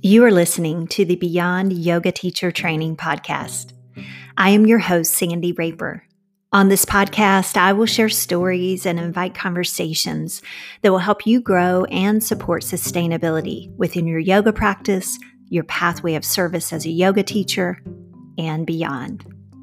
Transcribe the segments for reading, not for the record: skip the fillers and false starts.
You are listening to the Beyond Yoga Teacher Training podcast. I am your host, Sandy Raper. On this podcast, I will share stories and invite conversations that will help you grow and support sustainability within your yoga practice, your pathway of service as a yoga teacher, and beyond.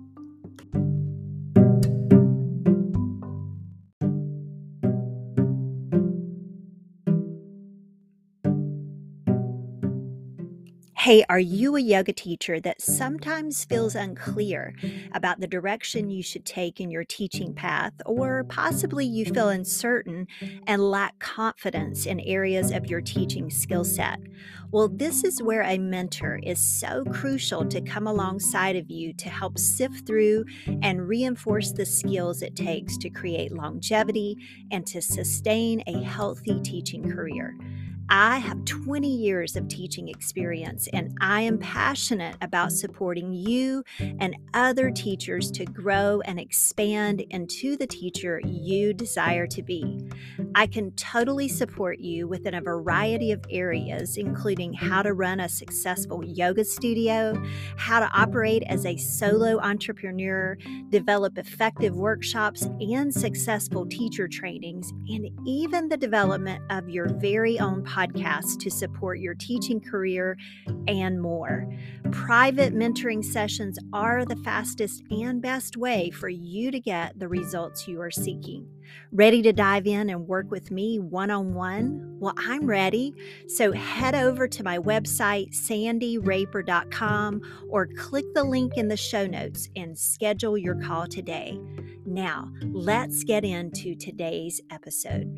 Hey, are you a yoga teacher that sometimes feels unclear about the direction you should take in your teaching path, or possibly you feel uncertain and lack confidence in areas of your teaching skill set? Well, this is where a mentor is so crucial to come alongside of you to help sift through and reinforce the skills it takes to create longevity and to sustain a healthy teaching career. I have 20 years of teaching experience, and I am passionate about supporting you and other teachers to grow and expand into the teacher you desire to be. I can totally support you within a variety of areas, including how to run a successful yoga studio, how to operate as a solo entrepreneur, develop effective workshops and successful teacher trainings, and even the development of your very own podcast to support your teaching career and more. Private mentoring sessions are the fastest and best way for you to get the results you are seeking. Ready to dive in and work with me one-on-one? Well, I'm ready. So head over to my website, sandyraper.com, or click the link in the show notes and schedule your call today. Now, let's get into today's episode.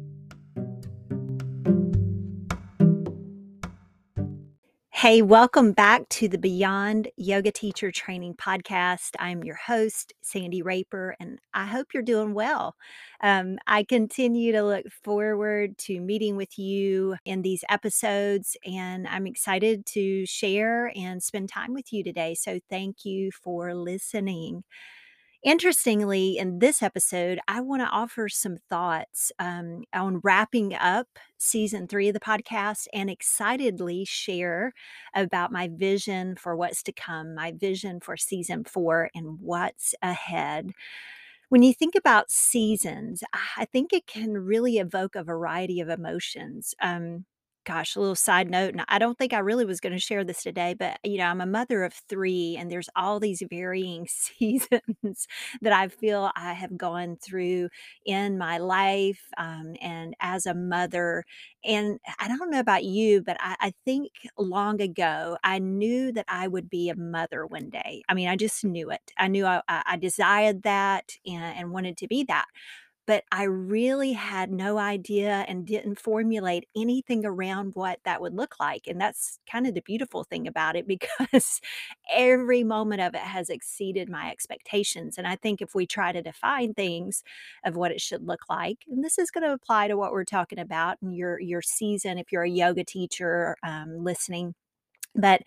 Hey, welcome back to the Beyond Yoga Teacher Training podcast. I'm your host, Sandy Raper, and I hope you're doing well. I continue to look forward to meeting with you in these episodes, and I'm excited to share and spend time with you today. So thank you for listening. Interestingly, in this episode, I want to offer some thoughts on wrapping up season 3 of the podcast and excitedly share about my vision for what's to come, my vision for season 4 and what's ahead. When you think about seasons, I think it can really evoke a variety of emotions. Gosh, a little side note, and I don't think I really was going to share this today, but I'm a mother of 3, and there's all these varying seasons that I feel I have gone through in my life, and as a mother. And I don't know about you, but I think long ago I knew that I would be a mother one day. I mean, I just knew it. I knew I desired that and wanted to be that. But I really had no idea and didn't formulate anything around what that would look like. And that's kind of the beautiful thing about it because every moment of it has exceeded my expectations. And I think if we try to define things of what it should look like, and this is going to apply to what we're talking about in your season, if you're a yoga teacher listening. But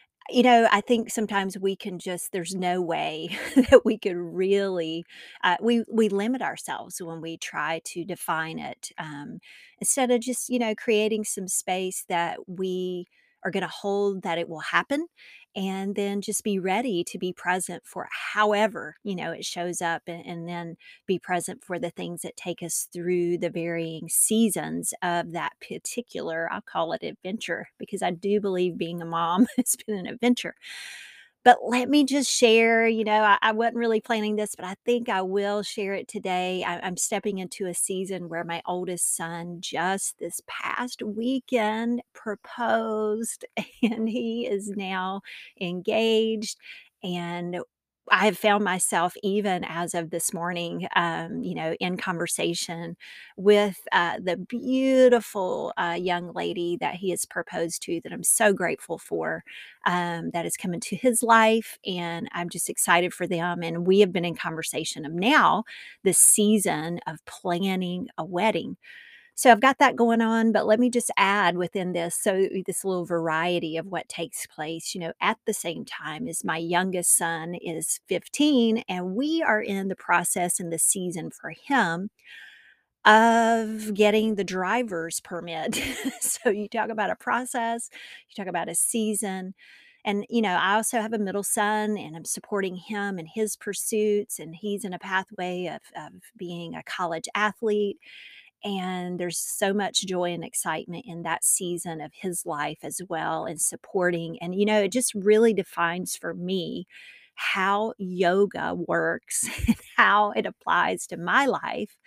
I think sometimes we can just there's no way that we could really we limit ourselves when we try to define it, instead of just, creating some space that we are gonna hold that it will happen, and then just be ready to be present for however, it shows up, and then be present for the things that take us through the varying seasons of that particular, I'll call it adventure, because I do believe being a mom has been an adventure. But let me just share, I wasn't really planning this, but I think I will share it today. I'm stepping into a season where my oldest son just this past weekend proposed, and he is now engaged. And I have found myself, even as of this morning, in conversation with the beautiful young lady that he has proposed to, that I'm so grateful for, that has come into his life. And I'm just excited for them. And we have been in conversation of now the season of planning a wedding. So I've got that going on, but let me just add within this, so this little variety of what takes place, at the same time as my youngest son is 15, and we are in the process in the season for him of getting the driver's permit. So you talk about a process, you talk about a season. And, I also have a middle son and I'm supporting him in his pursuits, and he's in a pathway of being a college athlete. And there's so much joy and excitement in that season of his life as well, and supporting. And, it just really defines for me how yoga works and how it applies to my life,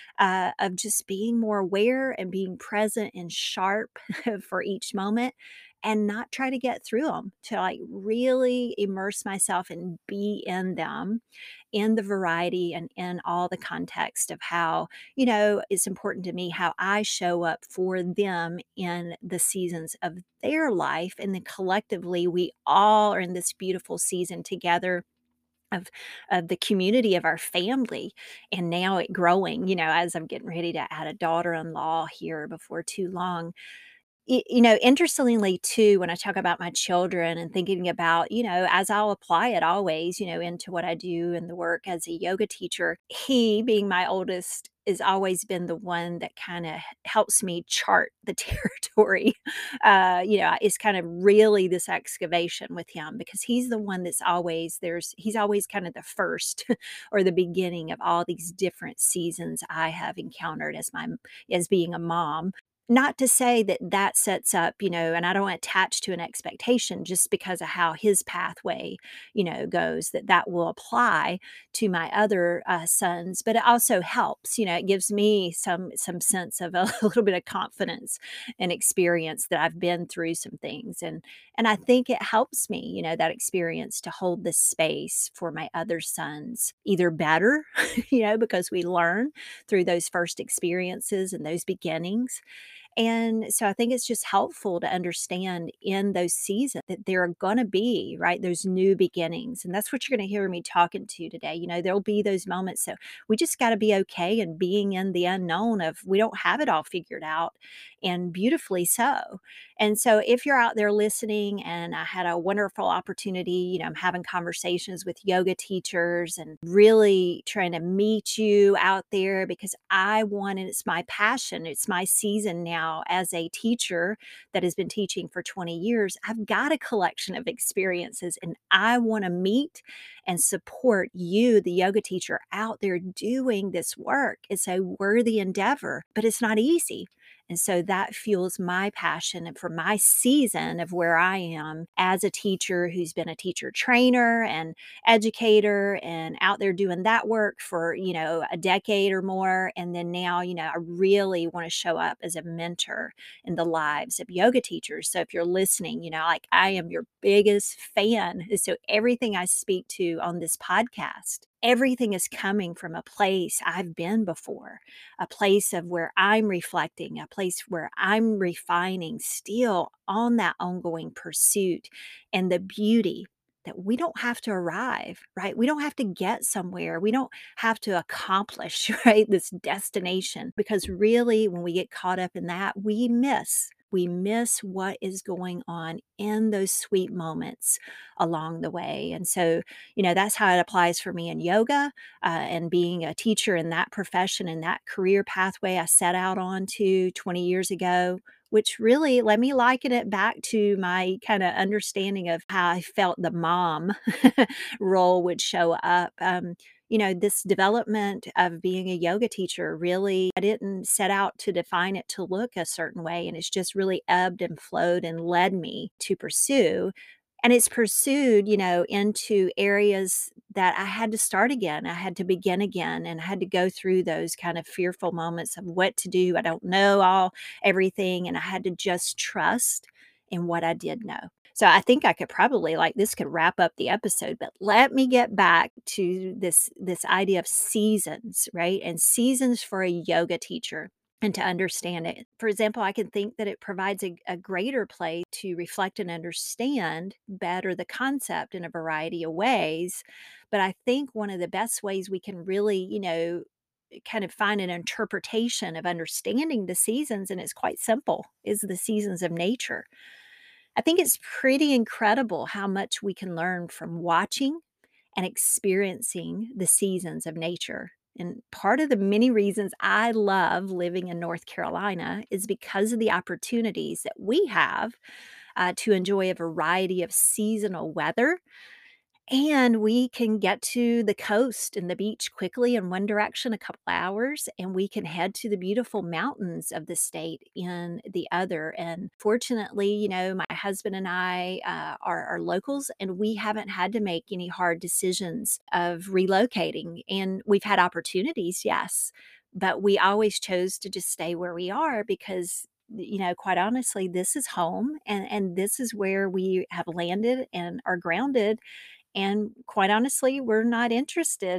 of just being more aware and being present and sharp for each moment, and not try to get through them, to like really immerse myself and be in them, in the variety and in all the context of how, it's important to me how I show up for them in the seasons of their life. And then collectively, we all are in this beautiful season together of the community of our family, and now it growing, as I'm getting ready to add a daughter-in-law here before too long. Interestingly too, when I talk about my children and thinking about, as I'll apply it always, into what I do in the work as a yoga teacher, he, being my oldest, has always been the one that kind of helps me chart the territory. It's kind of really this excavation with him, because he's the one that's always he's always kind of the first or the beginning of all these different seasons I have encountered as being a mom. Not to say that that sets up, and I don't attach to an expectation just because of how his pathway, goes, that will apply to my other, sons, but it also helps, it gives me some sense of a little bit of confidence and experience that I've been through some things, and I think it helps me, that experience, to hold this space for my other sons either better, because we learn through those first experiences and those beginnings. And so I think it's just helpful to understand in those seasons that there are going to be, right, those new beginnings. And that's what you're going to hear me talking to today. There'll be those moments. So we just got to be okay and being in the unknown of we don't have it all figured out, and beautifully so. And so if you're out there listening, and I had a wonderful opportunity, I'm having conversations with yoga teachers and really trying to meet you out there, because I want, and it's my passion, it's my season now as a teacher that has been teaching for 20 years. I've got a collection of experiences, and I want to meet and support you, the yoga teacher out there doing this work. It's a worthy endeavor, but it's not easy. And so that fuels my passion and for my season of where I am as a teacher who's been a teacher trainer and educator and out there doing that work for, a decade or more. And then now, I really want to show up as a mentor in the lives of yoga teachers. So if you're listening, like I am your biggest fan. So everything I speak to on this podcast, everything is coming from a place I've been before, a place of where I'm reflecting, a place where I'm refining still on that ongoing pursuit, and the beauty that we don't have to arrive, right? We don't have to get somewhere. We don't have to accomplish, right, this destination, because really, when we get caught up in that, we miss. We miss what is going on in those sweet moments along the way. And so, that's how it applies for me in yoga, and being a teacher in that profession and that career pathway I set out on to 20 years ago, which really let me liken it back to my kind of understanding of how I felt the mom role would show up. This development of being a yoga teacher, really, I didn't set out to define it to look a certain way. And it's just really ebbed and flowed and led me to pursue. And it's pursued, into areas that I had to start again. I had to begin again, and I had to go through those kind of fearful moments of what to do. I don't know everything. And I had to just trust in what I did know. So I think I could probably, like, this could wrap up the episode, but let me get back to this idea of seasons, right? And seasons for a yoga teacher, and to understand it. For example, I can think that it provides a greater place to reflect and understand better the concept in a variety of ways. But I think one of the best ways we can really, kind of find an interpretation of understanding the seasons, and it's quite simple, is the seasons of nature. I think it's pretty incredible how much we can learn from watching and experiencing the seasons of nature. And part of the many reasons I love living in North Carolina is because of the opportunities that we have to enjoy a variety of seasonal weather, and we can get to the coast and the beach quickly in one direction, a couple hours, and we can head to the beautiful mountains of the state in the other. And fortunately, my husband and I are locals, and we haven't had to make any hard decisions of relocating. And we've had opportunities, yes, but we always chose to just stay where we are because quite honestly, this is home, and this is where we have landed and are grounded, and quite honestly, we're not interested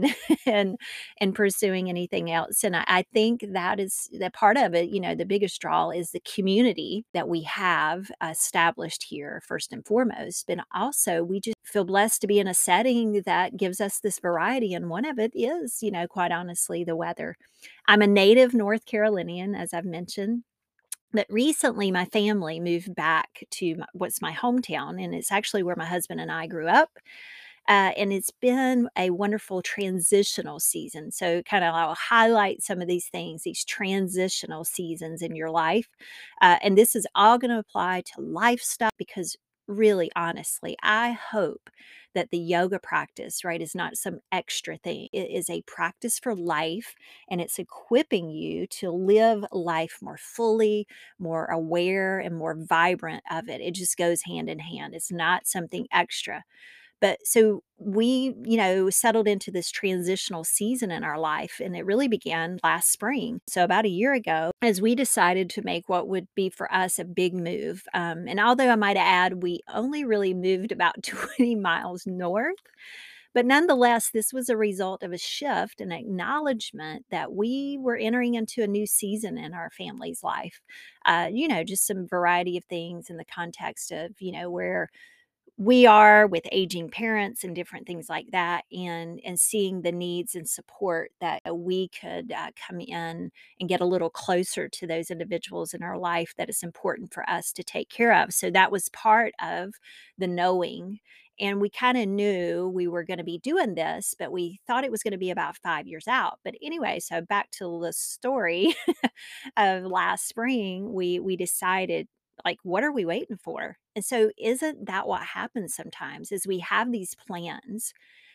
in pursuing anything else. And I think that is the part of it, the biggest draw is the community that we have established here, first and foremost. But also, we just feel blessed to be in a setting that gives us this variety. And one of it is, quite honestly, the weather. I'm a native North Carolinian, as I've mentioned. But recently, my family moved back to what's my hometown, and it's actually where my husband and I grew up. And it's been a wonderful transitional season. So, kind of, I'll highlight some of these things, these transitional seasons in your life. And this is all going to apply to lifestyle because, really, honestly, I hope that the yoga practice, right, is not some extra thing. It is a practice for life, and it's equipping you to live life more fully, more aware, and more vibrant of it. It just goes hand in hand. It's not something extra. But so we, settled into this transitional season in our life, and it really began last spring. So about a year ago, as we decided to make what would be for us a big move. And although I might add, we only really moved about 20 miles north. But nonetheless, this was a result of a shift and acknowledgement that we were entering into a new season in our family's life. Just some variety of things in the context of, where we are with aging parents and different things like that, and seeing the needs and support that we could come in and get a little closer to those individuals in our life that is important for us to take care of. So that was part of the knowing, and we kind of knew we were going to be doing this, but we thought it was going to be about 5 years out. But anyway, so back to the story of last spring, we decided, like, what are we waiting for? And so isn't that what happens sometimes is we have these plans,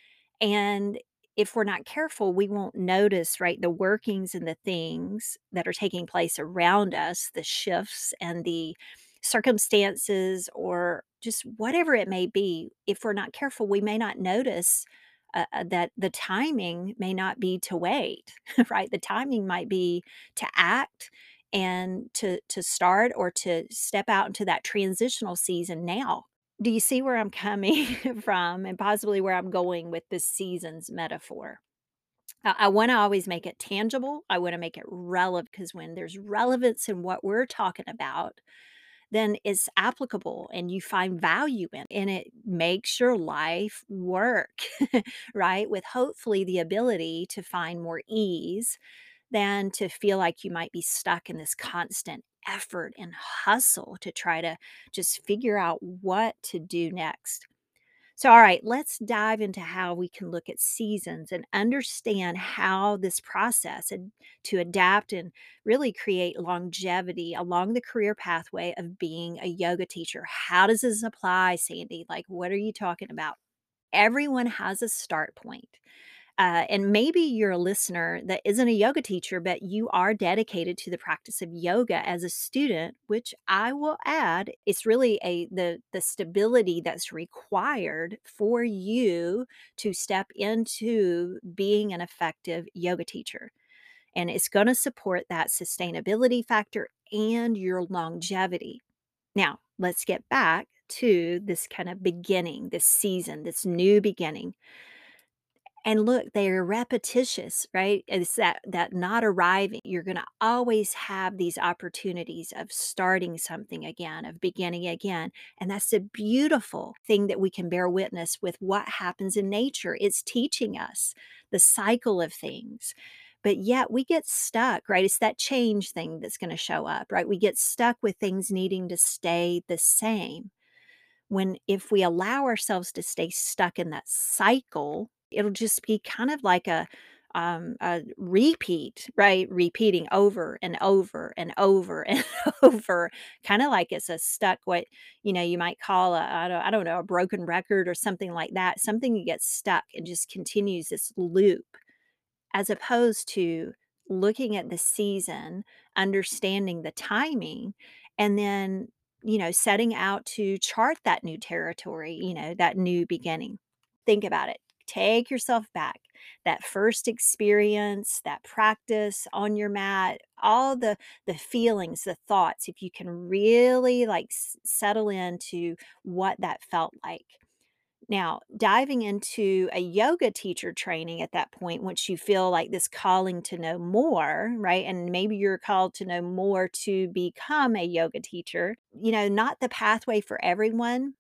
and if we're not careful, we won't notice, right, the workings and the things that are taking place around us, the shifts and the circumstances, or just whatever it may be. If we're not careful, we may not notice that the timing may not be to wait, right? The timing might be to act and to start or to step out into that transitional season now. Do you see where I'm coming from and possibly where I'm going with this season's metaphor? I wanna always make it tangible. I wanna make it relevant because when there's relevance in what we're talking about, then it's applicable and you find value in it, and it makes your life work, right? With hopefully the ability to find more ease than to feel like you might be stuck in this constant effort and hustle to try to just figure out what to do next. So, all right, let's dive into how we can look at seasons and understand how this process and to adapt and really create longevity along the career pathway of being a yoga teacher. How does this apply, Sandy? Like, what are you talking about? Everyone has a start point. And maybe you're a listener that isn't a yoga teacher, but you are dedicated to the practice of yoga as a student, which I will add, it's really the stability that's required for you to step into being an effective yoga teacher. And it's going to support that sustainability factor and your longevity. Now, let's get back to this kind of beginning, this season, this new beginning. And look, they're repetitious, right? It's that not arriving. You're gonna always have these opportunities of starting something again, of beginning again. And that's a beautiful thing that we can bear witness with what happens in nature. It's teaching us the cycle of things. But yet we get stuck, right? It's that change thing that's going to show up, right? We get stuck with things needing to stay the same, when if we allow ourselves to stay stuck in that cycle, it'll just be kind of like a repeat, right? Repeating over and over and over and over, kind of like it's a stuck, what you might call a I don't know, a broken record or something like that. Something that gets stuck and just continues this loop, as opposed to looking at the season, understanding the timing, and then, setting out to chart that new territory, that new beginning. Think about it. Take yourself back. That first experience, that practice on your mat, all the feelings, the thoughts, if you can really like settle into what that felt like. Now, diving into a yoga teacher training at that point, once you feel like this calling to know more, right? And maybe you're called to know more to become a yoga teacher, not the pathway for everyone,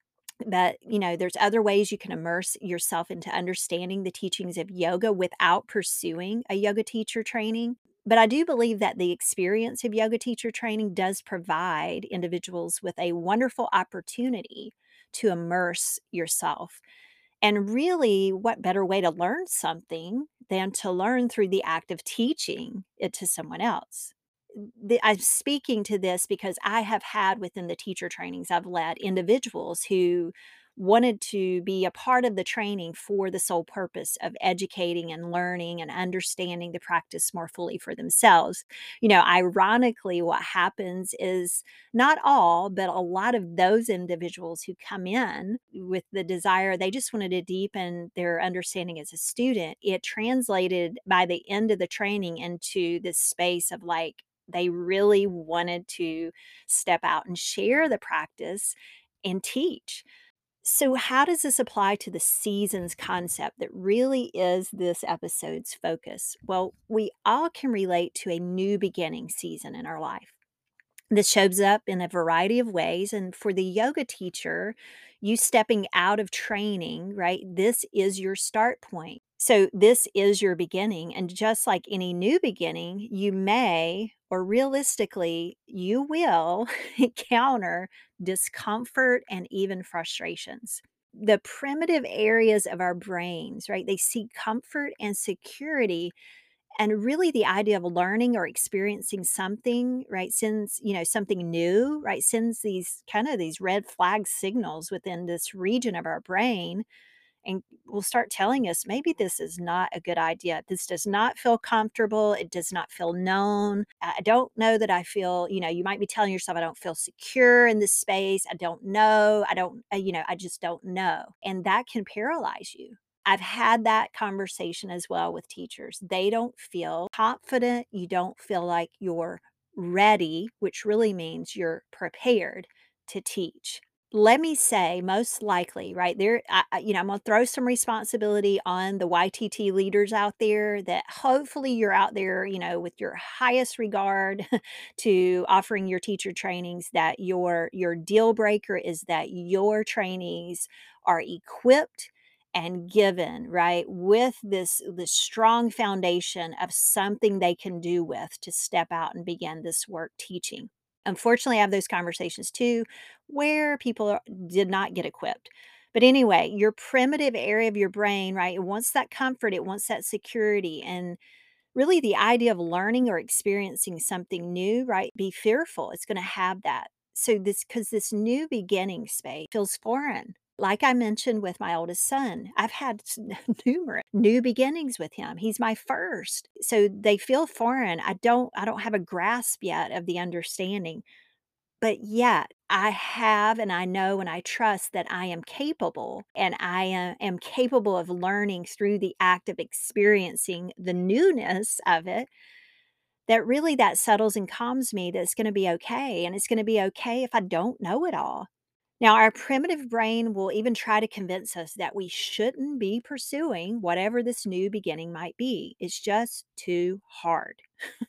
but there's other ways you can immerse yourself into understanding the teachings of yoga without pursuing a yoga teacher training. But I do believe that the experience of yoga teacher training does provide individuals with a wonderful opportunity to immerse yourself. And really, what better way to learn something than to learn through the act of teaching it to someone else? I'm speaking to this because I have had within the teacher trainings I've led individuals who wanted to be a part of the training for the sole purpose of educating and learning and understanding the practice more fully for themselves. Ironically, what happens is not all, but a lot of those individuals who come in with the desire, they just wanted to deepen their understanding as a student. It translated by the end of the training into this space of like, they really wanted to step out and share the practice and teach. So, how does this apply to the seasons concept that really is this episode's focus? Well, we all can relate to a new beginning season in our life. This shows up in a variety of ways. And for the yoga teacher, you stepping out of training, right? This is your start point. So, this is your beginning. And just like any new beginning, you may, or realistically, you will encounter discomfort and even frustrations. The primitive areas of our brains, right? They seek comfort and security, and really the idea of learning or experiencing something, right, sends, something new, right, sends these kind of these red flag signals within this region of our brain, and will start telling us maybe this is not a good idea. This does not feel comfortable. It does not feel known. I don't know that I feel, you might be telling yourself, I don't feel secure in this space. I don't know. I don't, I just don't know. And that can paralyze you. I've had that conversation as well with teachers. They don't feel confident. You don't feel like you're ready, which really means you're prepared to teach. Let me say, most likely, right there, I'm going to throw some responsibility on the YTT leaders out there, that hopefully you're out there, with your highest regard to offering your teacher trainings, that your deal breaker is that your trainees are equipped and given, right, with this strong foundation of something they can do with to step out and begin this work teaching. Unfortunately, I have those conversations too where did not get equipped. But anyway, your primitive area of your brain, right, it wants that comfort, it wants that security. And really, the idea of learning or experiencing something new, right? Be fearful. It's going to have that. So, because this new beginning space feels foreign. Like I mentioned with my oldest son, I've had numerous new beginnings with him. He's my first. So they feel foreign. I don't have a grasp yet of the understanding, but yet I have, and I know and I trust that I am capable, and I am capable of learning through the act of experiencing the newness of it, that really that settles and calms me, that it's gonna be okay, and it's gonna be okay if I don't know it all. Now, our primitive brain will even try to convince us that we shouldn't be pursuing whatever this new beginning might be. It's just too hard.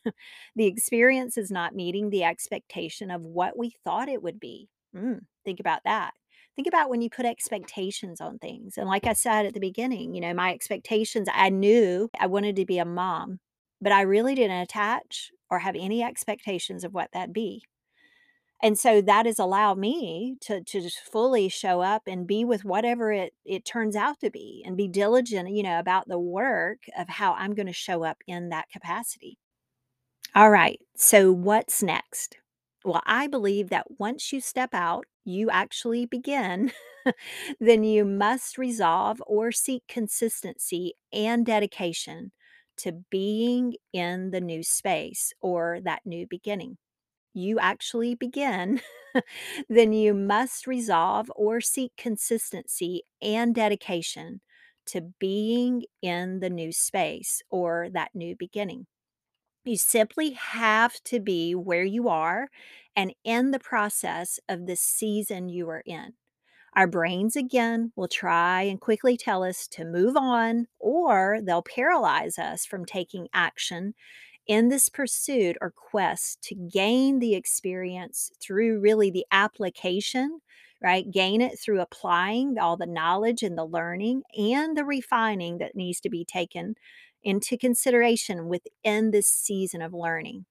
The experience is not meeting the expectation of what we thought it would be. Think about that. Think about when you put expectations on things. And like I said at the beginning, my expectations, I knew I wanted to be a mom, but I really didn't attach or have any expectations of what that'd be. And so that has allowed me to just fully show up and be with whatever it turns out to be, and be diligent, about the work of how I'm gonna show up in that capacity. All right. So what's next? Well, I believe that once you step out, you actually begin, then you must resolve or seek consistency and dedication to being in the new space or that new beginning. You actually begin, then you must resolve or seek consistency and dedication to being in the new space or that new beginning. You simply have to be where you are and in the process of the season you are in. Our brains, again, will try and quickly tell us to move on, or they'll paralyze us from taking action in this pursuit or quest to gain the experience through really the application, right? Gain it through applying all the knowledge and the learning and the refining that needs to be taken into consideration within this season of learning.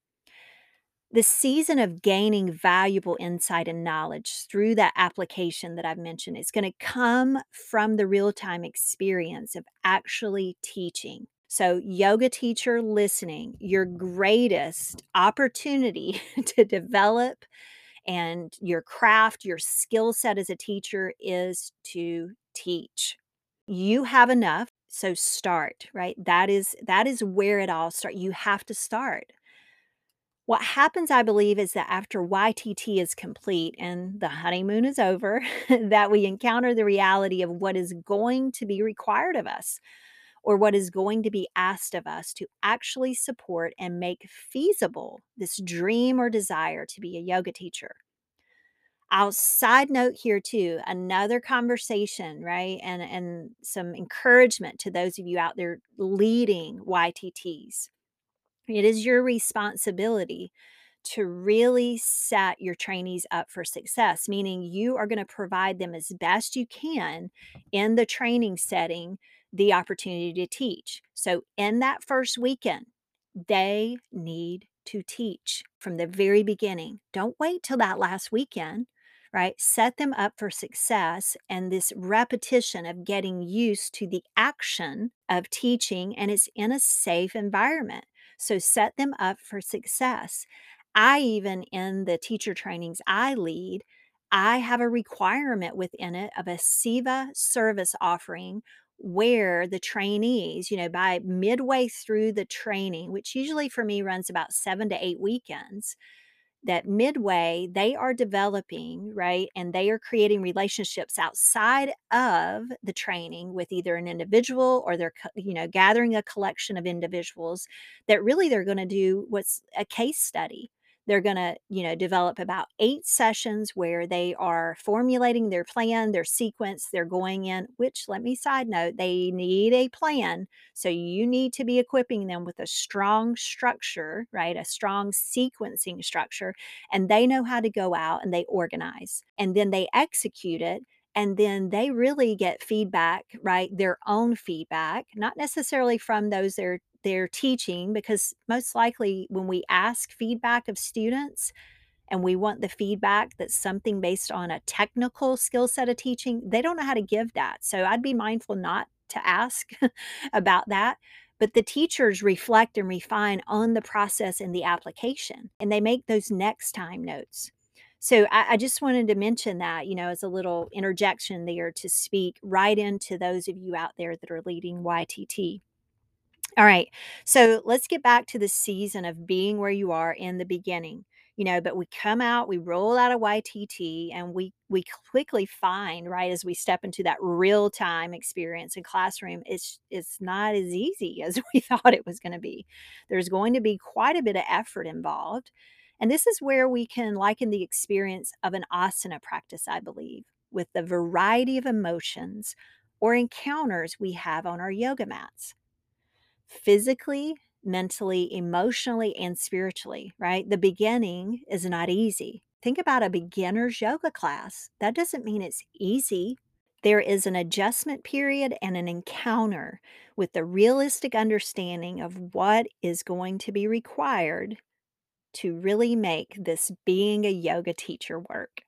The season of gaining valuable insight and knowledge through that application that I've mentioned is going to come from the real time experience of actually teaching. So, yoga teacher listening, your greatest opportunity to develop and your craft, your skill set as a teacher is to teach. You have enough, so start, right? That is where it all starts. You have to start. What happens, I believe, is that after YTT is complete and the honeymoon is over, that we encounter the reality of what is going to be required of us, or what is going to be asked of us to actually support and make feasible this dream or desire to be a yoga teacher. I'll side note here too, another conversation, right? And some encouragement to those of you out there leading YTTs. It is your responsibility to really set your trainees up for success, meaning you are going to provide them as best you can in the training setting the opportunity to teach. So, in that first weekend, they need to teach from the very beginning. Don't wait till that last weekend, right? Set them up for success and this repetition of getting used to the action of teaching, and it's in a safe environment. So set them up for success. I even in the teacher trainings I lead, I have a requirement within it of a SIVA service offering where the trainees, by midway through the training, which usually for me runs about 7 to 8 weekends, that midway they are developing, right? And they are creating relationships outside of the training with either an individual, or they're, gathering a collection of individuals that really they're going to do what's a case study. They're going to, develop about 8 sessions where they are formulating their plan, their sequence. They're going in, which, let me side note, they need a plan. So you need to be equipping them with a strong structure, right? A strong sequencing structure, and they know how to go out and they organize, and then they execute it, and then they really get feedback, right? Their own feedback, not necessarily from those they're teaching, because most likely when we ask feedback of students and we want the feedback that's something based on a technical skill set of teaching, they don't know how to give that. So I'd be mindful not to ask about that. But the teachers reflect and refine on the process and the application, and they make those next time notes. So I just wanted to mention that, as a little interjection there to speak right into those of you out there that are leading YTT. All right. So let's get back to the season of being where you are in the beginning. But we come out, we roll out of YTT, and we quickly find, right, as we step into that real time experience in classroom, it's not as easy as we thought it was going to be. There's going to be quite a bit of effort involved. And this is where we can liken the experience of an asana practice, I believe, with the variety of emotions or encounters we have on our yoga mats, physically, mentally, emotionally, and spiritually, right? The beginning is not easy. Think about a beginner's yoga class. That doesn't mean it's easy. There is an adjustment period and an encounter with the realistic understanding of what is going to be required to really make this being a yoga teacher work?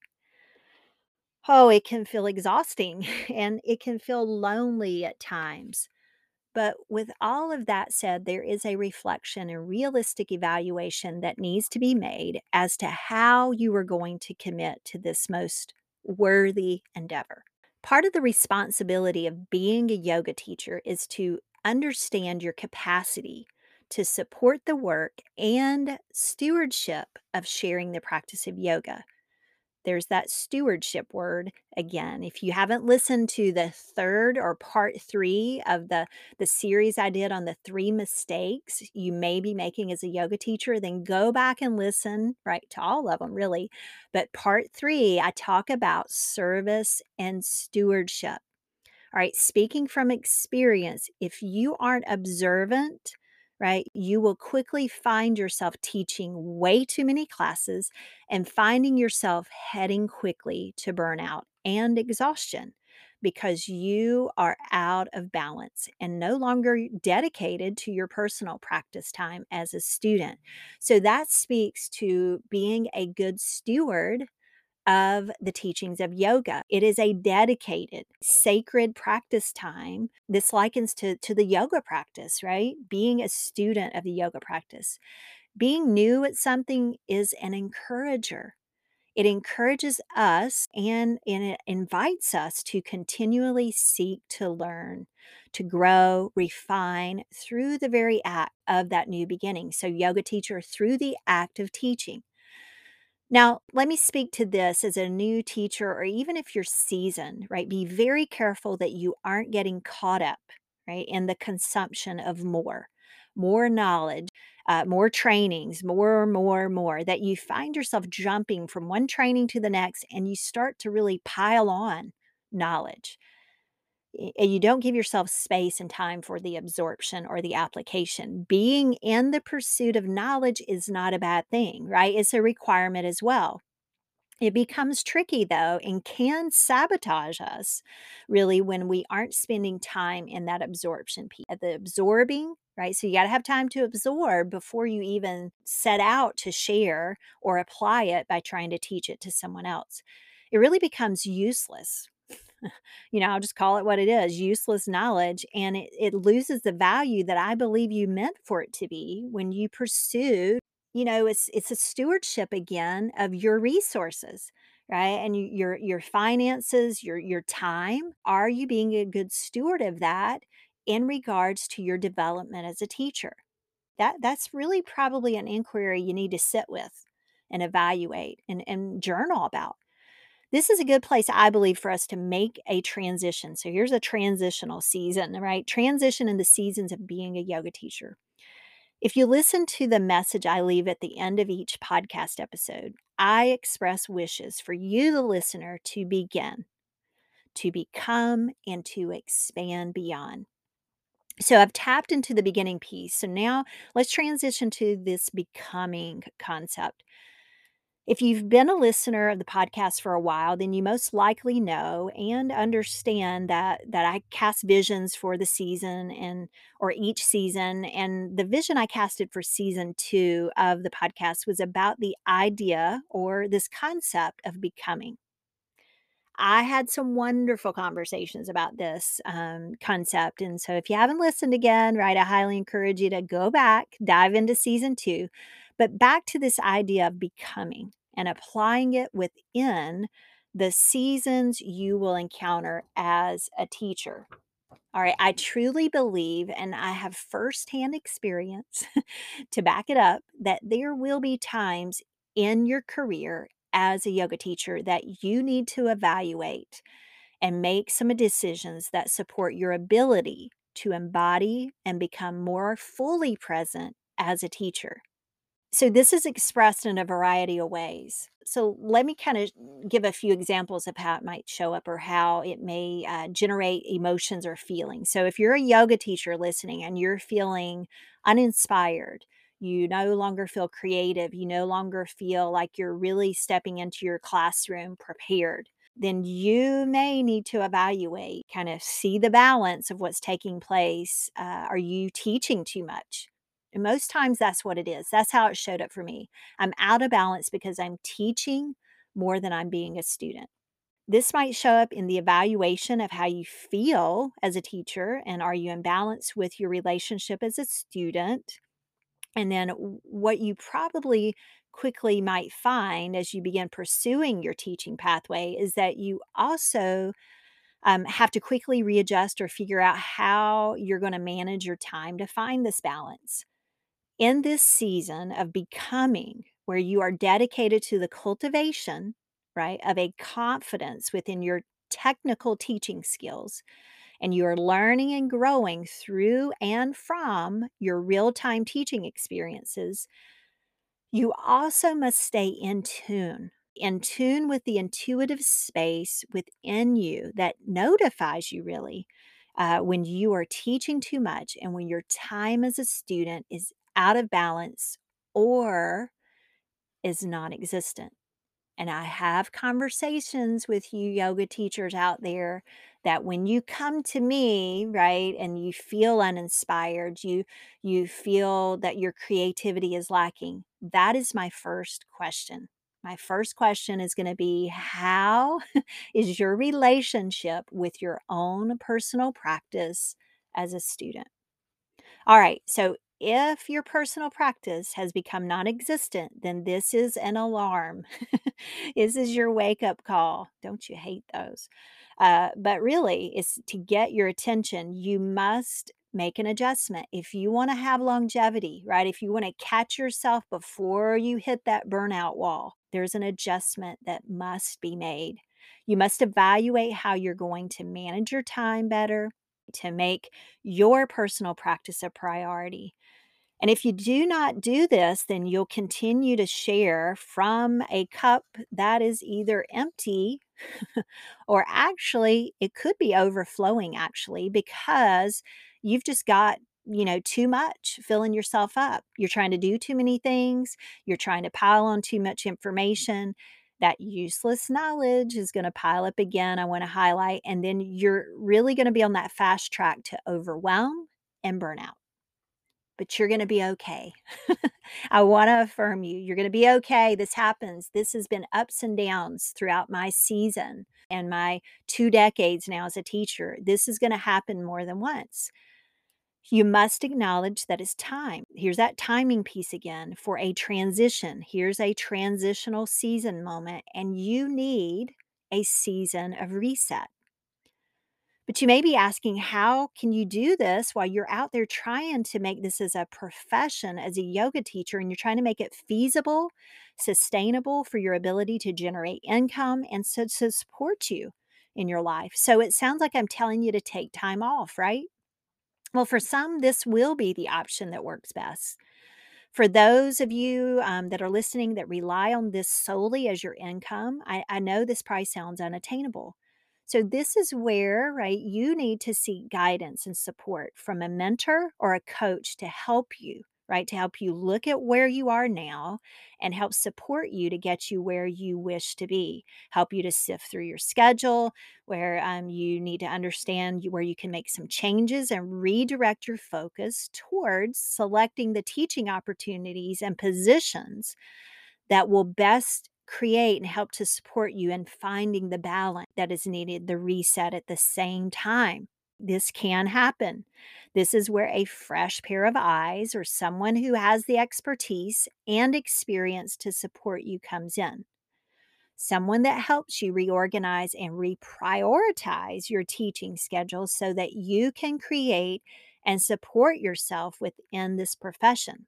Oh, it can feel exhausting and it can feel lonely at times. But with all of that said, there is a reflection and realistic evaluation that needs to be made as to how you are going to commit to this most worthy endeavor. Part of the responsibility of being a yoga teacher is to understand your capacity to support the work and stewardship of sharing the practice of yoga. There's that stewardship word again. If you haven't listened to the third or part 3 of the series I did on the 3 mistakes you may be making as a yoga teacher, then go back and listen, right, to all of them really. But part 3, I talk about service and stewardship. All right, speaking from experience, if you aren't observant, right, you will quickly find yourself teaching way too many classes and finding yourself heading quickly to burnout and exhaustion because you are out of balance and no longer dedicated to your personal practice time as a student. So that speaks to being a good steward of the teachings of yoga. It is a dedicated, sacred practice time. This likens to the yoga practice, right? Being a student of the yoga practice. Being new at something is an encourager. It encourages us and it invites us to continually seek to learn, to grow, refine through the very act of that new beginning. So, yoga teacher through the act of teaching. Now, let me speak to this as a new teacher, or even if you're seasoned, right? Be very careful that you aren't getting caught up, right, in the consumption of more knowledge, more trainings, more, that you find yourself jumping from one training to the next and you start to really pile on knowledge and you don't give yourself space and time for the absorption or the application. Being in the pursuit of knowledge is not a bad thing, right? It's a requirement as well. It becomes tricky though and can sabotage us really when we aren't spending time in that absorption piece. At the absorbing, right? So you got to have time to absorb before you even set out to share or apply it by trying to teach it to someone else. It really becomes useless. I'll just call it what it is, useless knowledge, and it loses the value that I believe you meant for it to be when you pursue. It's a stewardship again of your resources, right? And your finances, your time. Are you being a good steward of that in regards to your development as a teacher? That's really probably an inquiry you need to sit with and evaluate and journal about. This is a good place, I believe, for us to make a transition. So here's a transitional season, right? Transition in the seasons of being a yoga teacher. If you listen to the message I leave at the end of each podcast episode, I express wishes for you, the listener, to begin, to become, and to expand beyond. So I've tapped into the beginning piece. So now let's transition to this becoming concept. If you've been a listener of the podcast for a while, then you most likely know and understand that I cast visions for the season and or each season, and the vision I casted for season 2 of the podcast was about the idea or this concept of becoming. I had some wonderful conversations about this concept. And so, if you haven't listened again, right, I highly encourage you to go back, dive into season 2, but back to this idea of becoming and applying it within the seasons you will encounter as a teacher. All right, I truly believe, and I have firsthand experience to back it up, that there will be times in your career as a yoga teacher that you need to evaluate and make some decisions that support your ability to embody and become more fully present as a teacher. So this is expressed in a variety of ways. So let me kind of give a few examples of how it might show up or how it may generate emotions or feelings. So if you're a yoga teacher listening and you're feeling uninspired, you no longer feel creative, you no longer feel like you're really stepping into your classroom prepared, then you may need to evaluate, kind of see the balance of what's taking place. Are you teaching too much? And most times that's what it is. That's how it showed up for me. I'm out of balance because I'm teaching more than I'm being a student. This might show up in the evaluation of how you feel as a teacher, and are you in balance with your relationship as a student? And then what you probably quickly might find as you begin pursuing your teaching pathway is that you also have to quickly readjust or figure out how you're going to manage your time to find this balance. In this season of becoming, where you are dedicated to the cultivation, right, of a confidence within your technical teaching skills, and you're learning and growing through and from your real time teaching experiences, you also must stay in tune with the intuitive space within you that notifies you really when you are teaching too much and when your time as a student is out of balance or is non existent. And I have conversations with you yoga teachers out there that when you come to me, right, and you feel uninspired, you feel that your creativity is lacking. That is my first question. My first question is going to be, how is your relationship with your own personal practice as a student? All right. So if your personal practice has become non existent, then this is an alarm. This is your wake up call. Don't you hate those? But really, it's to get your attention. You must make an adjustment. If you want to have longevity, right? If you want to catch yourself before you hit that burnout wall, there's an adjustment that must be made. You must evaluate how you're going to manage your time better to make your personal practice a priority. And if you do not do this, then you'll continue to share from a cup that is either empty or actually it could be overflowing, actually, because you've just got, too much filling yourself up. You're trying to do too many things, you're trying to pile on too much information. That useless knowledge is going to pile up again. I want to highlight, and then you're really going to be on that fast track to overwhelm and burnout, but you're gonna be okay. I wanna affirm you. You're gonna be okay. This happens. This has been ups and downs throughout my season and my 2 decades now as a teacher. This is gonna happen more than once. You must acknowledge that it's time. Here's that timing piece again for a transition. Here's a transitional season moment, and you need a season of reset. But you may be asking, how can you do this while you're out there trying to make this as a profession as a yoga teacher and you're trying to make it feasible, sustainable for your ability to generate income and so to support you in your life? So it sounds like I'm telling you to take time off, right? Well, for some, this will be the option that works best. For those of you that are listening that rely on this solely as your income, I know this price sounds unattainable. So, this is where, right, you need to seek guidance and support from a mentor or a coach to help you, right, to help you look at where you are now and help support you to get you where you wish to be, help you to sift through your schedule, where you need to understand where you can make some changes and redirect your focus towards selecting the teaching opportunities and positions that will best create and help to support you in finding the balance that is needed, the reset at the same time. This can happen. This is where a fresh pair of eyes or someone who has the expertise and experience to support you comes in. Someone that helps you reorganize and reprioritize your teaching schedule so that you can create and support yourself within this profession.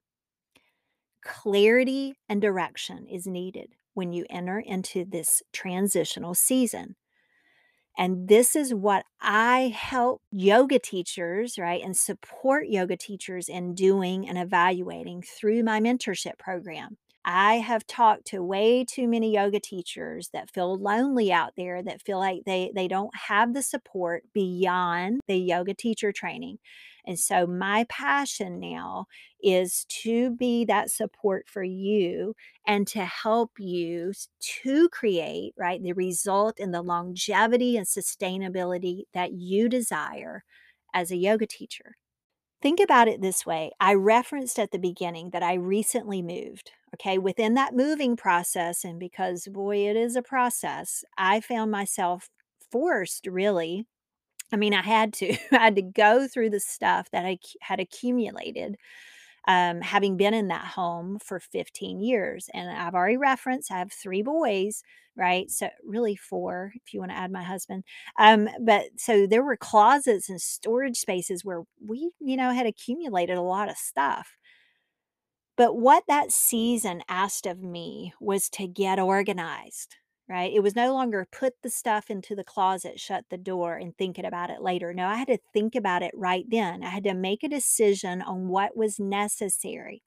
Clarity and direction is needed when you enter into this transitional season. And this is what I help yoga teachers, right, and support yoga teachers in doing and evaluating through my mentorship program. I have talked to way too many yoga teachers that feel lonely out there, that feel like they don't have the support beyond the yoga teacher training. And so my passion now is to be that support for you and to help you to create, right, the result and the longevity and sustainability that you desire as a yoga teacher. Think about it this way. I referenced at the beginning that I recently moved. Okay. Within that moving process, and because boy, it is a process, I found myself forced really. I mean, I had to, I had to go through the stuff that had accumulated, having been in that home for 15 years. And I've already referenced, I have 3 boys, right? So really 4, if you want to add my husband. But so there were closets and storage spaces where we, had accumulated a lot of stuff. But what that season asked of me was to get organized, right? It was no longer put the stuff into the closet, shut the door, and thinking about it later. No, I had to think about it right then. I had to make a decision on what was necessary.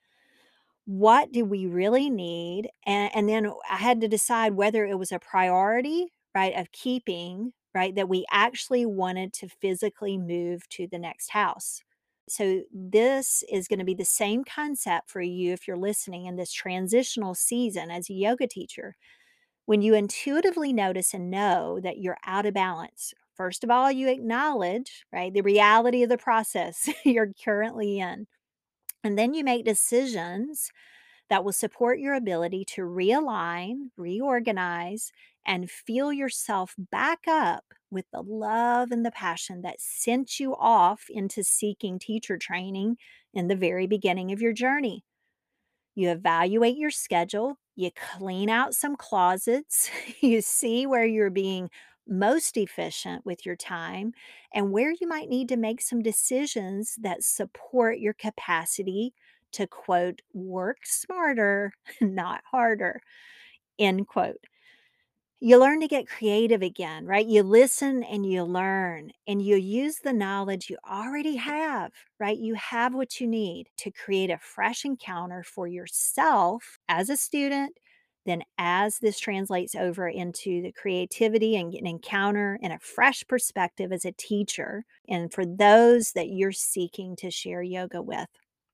What do we really need? And then I had to decide whether it was a priority, right, of keeping, right, that we actually wanted to physically move to the next house. So, this is going to be the same concept for you if you're listening in this transitional season as a yoga teacher. When you intuitively notice and know that you're out of balance, first of all, you acknowledge, right, the reality of the process you're currently in. And then you make decisions that will support your ability to realign, reorganize, and feel yourself back up with the love and the passion that sent you off into seeking teacher training in the very beginning of your journey. You evaluate your schedule, you clean out some closets, you see where you're being most efficient with your time and where you might need to make some decisions that support your capacity to quote, work smarter, not harder, end quote. You learn to get creative again, right? You listen and you learn and you use the knowledge you already have, right? You have what you need to create a fresh encounter for yourself as a student. Then, as this translates over into the creativity and an encounter and a fresh perspective as a teacher, and for those that you're seeking to share yoga with.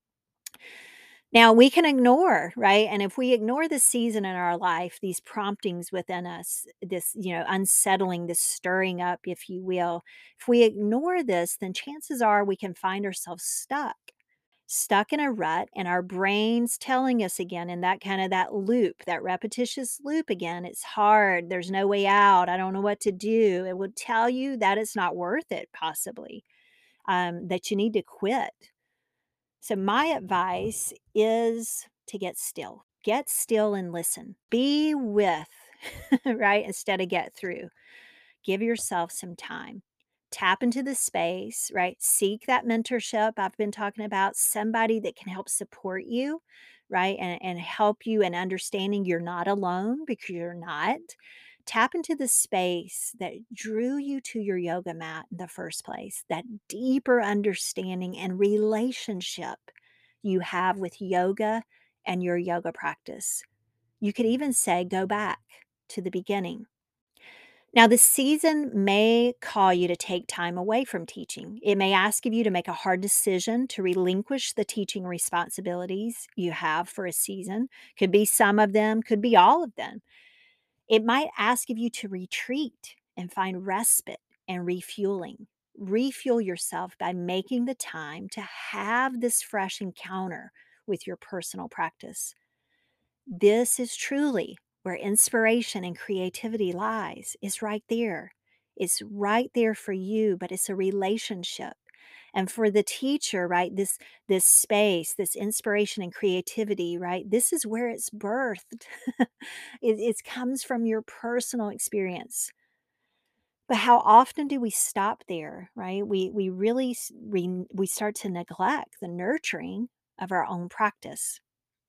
Now we can ignore, right? And if we ignore this season in our life, these promptings within us, this, unsettling, this stirring up, if you will, if we ignore this, then chances are we can find ourselves stuck in a rut, and our brains telling us again in that kind of that loop, that repetitious loop again. It's hard. There's no way out. I don't know what to do. It would tell you that it's not worth it, possibly, that you need to quit. So, my advice is to get still. Get still and listen. Be with, right? Instead of get through. Give yourself some time. Tap into the space, right? Seek that mentorship I've been talking about, somebody that can help support you, right? And help you in understanding you're not alone because you're not. Tap into the space that drew you to your yoga mat in the first place, that deeper understanding and relationship you have with yoga and your yoga practice. You could even say, go back to the beginning. Now, the season may call you to take time away from teaching. It may ask of you to make a hard decision to relinquish the teaching responsibilities you have for a season. Could be some of them, could be all of them. It might ask of you to retreat and find respite and refueling. Refuel yourself by making the time to have this fresh encounter with your personal practice. This is truly where inspiration and creativity lies. It's right there. It's right there for you, but it's a relationship. And for the teacher, right, this space, this inspiration and creativity, right, this is where it's birthed. It comes from your personal experience. But how often do we stop there, right? We really we start to neglect the nurturing of our own practice.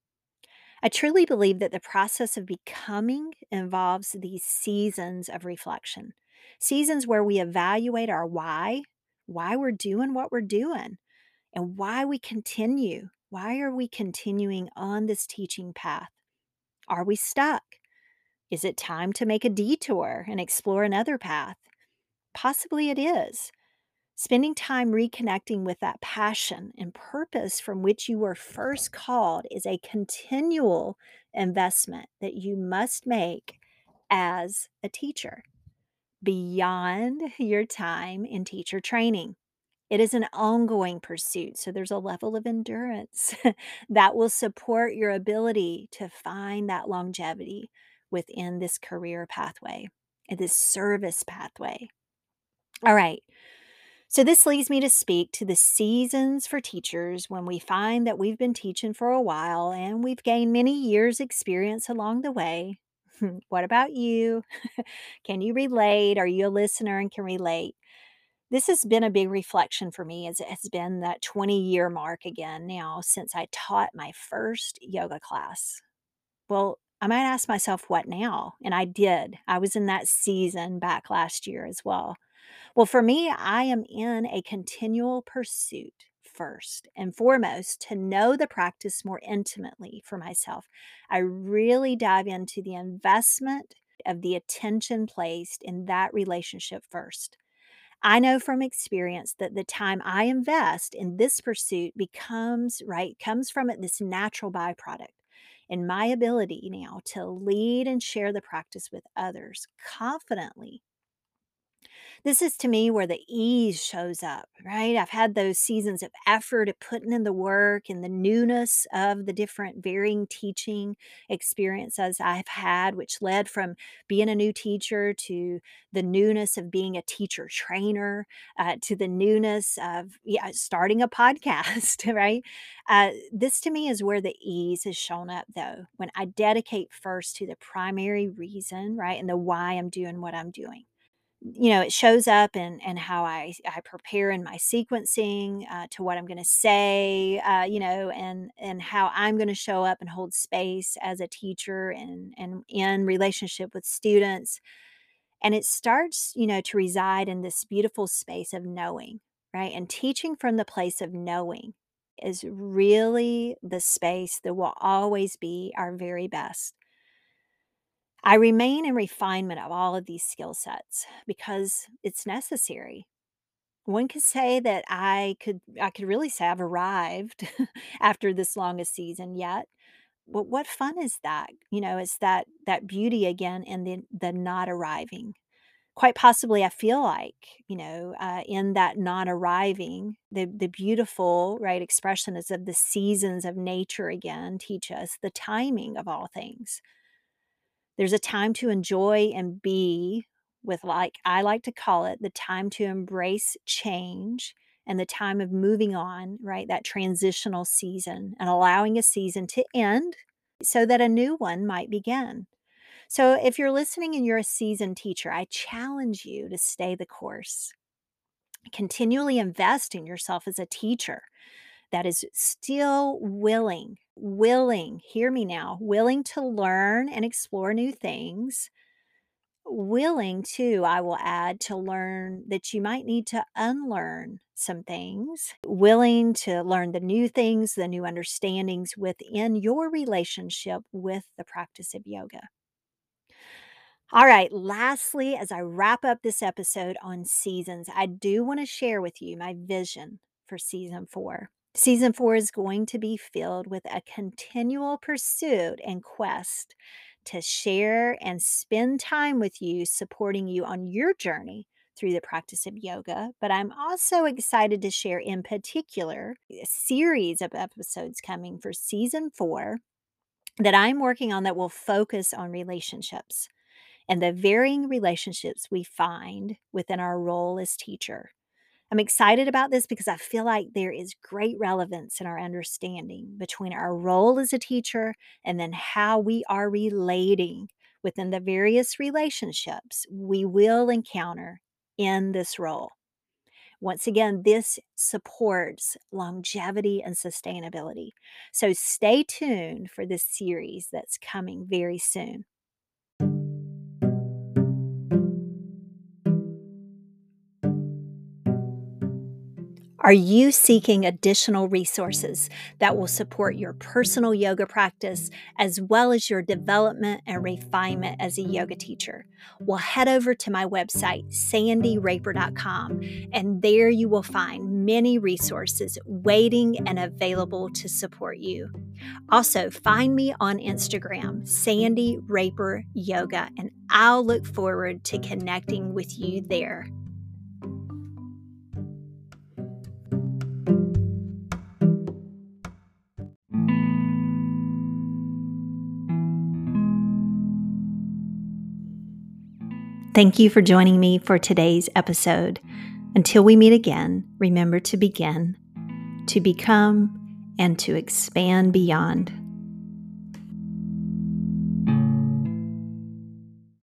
I truly believe that the process of becoming involves these seasons of reflection, seasons where we evaluate our why we're doing what we're doing, and why we continue. Why are we continuing on this teaching path? Are we stuck? Is it time to make a detour and explore another path? Possibly it is. Spending time reconnecting with that passion and purpose from which you were first called is a continual investment that you must make as a teacher beyond your time in teacher training. It is an ongoing pursuit, so there's a level of endurance that will support your ability to find that longevity within this career pathway, this service pathway. All right. So, this leads me to speak to the seasons for teachers when we find that we've been teaching for a while and we've gained many years' experience along the way. What about you? Can you relate? Are you a listener and can relate? This has been a big reflection for me as it has been that 20-year mark again now since I taught my first yoga class. Well, I might ask myself, what now? And I did. I was in that season back last year as well. Well, for me, I am in a continual pursuit first and foremost to know the practice more intimately for myself. I really dive into the investment of the attention placed in that relationship first. I know from experience that the time I invest in this pursuit comes from it this natural byproduct in my ability now to lead and share the practice with others confidently. This is to me where the ease shows up, right? I've had those seasons of effort of putting in the work and the newness of the different varying teaching experiences I've had, which led from being a new teacher to the newness of being a teacher trainer, to the newness of starting a podcast, right? This to me is where the ease has shown up, though, when I dedicate first to the primary reason, right? And the why I'm doing what I'm doing. It shows up in how I prepare in my sequencing, to what I'm gonna say, and how I'm gonna show up and hold space as a teacher and in relationship with students. And it starts, to reside in this beautiful space of knowing, right? And teaching from the place of knowing is really the space that will always be our very best. I remain in refinement of all of these skill sets because it's necessary. One could say that I could really say I've arrived after this longest season yet. But what fun is that? It's that beauty again in the not arriving. Quite possibly, I feel like in that not arriving, the beautiful right expression is of the seasons of nature again teach us the timing of all things. There's a time to enjoy and be with, like I like to call it, the time to embrace change and the time of moving on, right? That transitional season and allowing a season to end so that a new one might begin. So if you're listening and you're a seasoned teacher, I challenge you to stay the course. Continually invest in yourself as a teacher that is still willing, hear me now, willing to learn and explore new things, willing to, I will add, to learn that you might need to unlearn some things, willing to learn the new things, the new understandings within your relationship with the practice of yoga. All right, lastly, as I wrap up this episode on seasons, I do want to share with you my vision for season 4. Season 4 is going to be filled with a continual pursuit and quest to share and spend time with you, supporting you on your journey through the practice of yoga. But I'm also excited to share, in particular, a series of episodes coming for season 4 that I'm working on that will focus on relationships and the varying relationships we find within our role as teacher. I'm excited about this because I feel like there is great relevance in our understanding between our role as a teacher and then how we are relating within the various relationships we will encounter in this role. Once again, this supports longevity and sustainability. So stay tuned for this series that's coming very soon. Are you seeking additional resources that will support your personal yoga practice as well as your development and refinement as a yoga teacher? Well, head over to my website, sandyraper.com, and there you will find many resources waiting and available to support you. Also, find me on Instagram, Sandy Raper Yoga, and I'll look forward to connecting with you there. Thank you for joining me for today's episode. Until we meet again, remember to begin, to become, and to expand beyond.